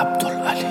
अब्दुल अली।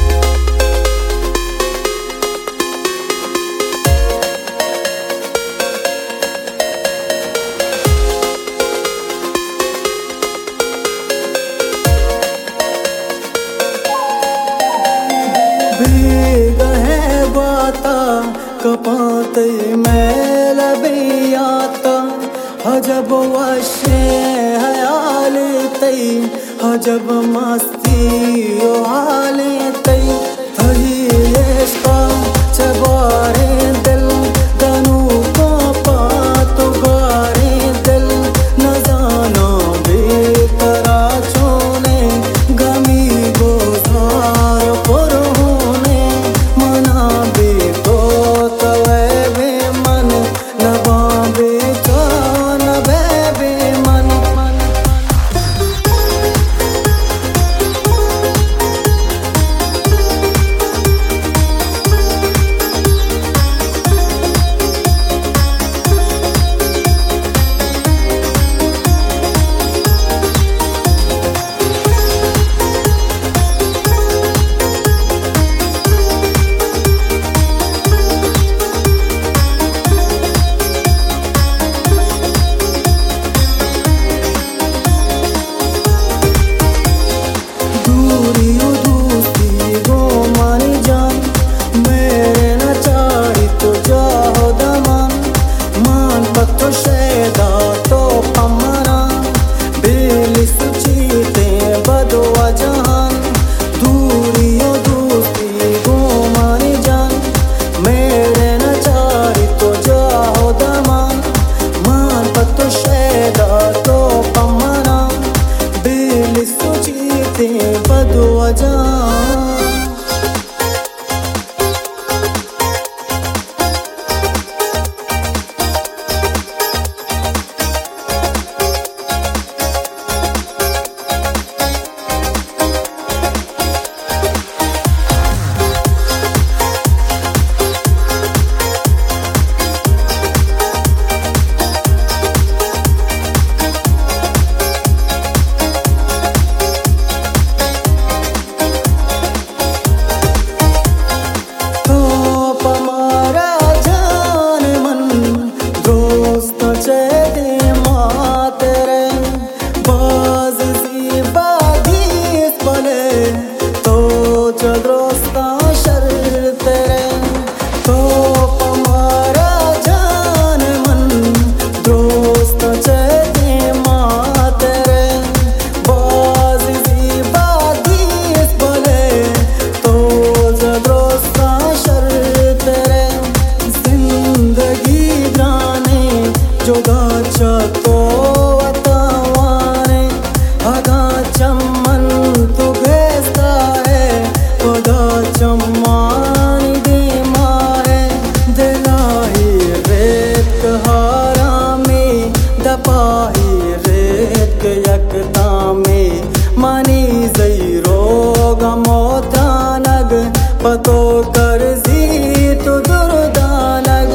भीग है बाता कपाते मैल बियाता हजब वशे हयाले तई हजब मस्ती ओ हाले तई थही इश्का चबारे दिल दनु को पातो गारे दिल न जाना बेकरा छोने गमी गोसार पुरहोने मना बे तो तवे बे मन नबा बे तो नबे बे मन। पतो कर जी तो दुर्दानग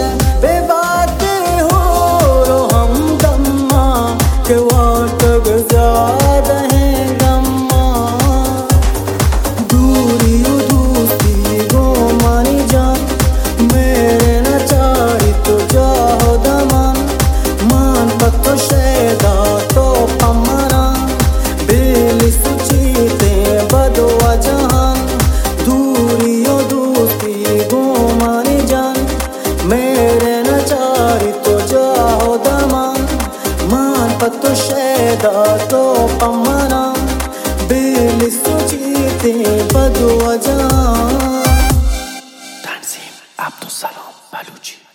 बेबात हो रो हम दम्मा के वाटग ज्यादा है गम्मा दूरी दोस्ती गो मानी जान मेरे न चाही तो जाओ दमन मान पतो शेदा तो पमरा बेली सुचीते बदवा जहान मेरे न चाही तो जाओ दमन मान पतो शेदा तो पमना बेली सुचीते बदवा जान। तंजीम अब्दुल सलाम बलूची।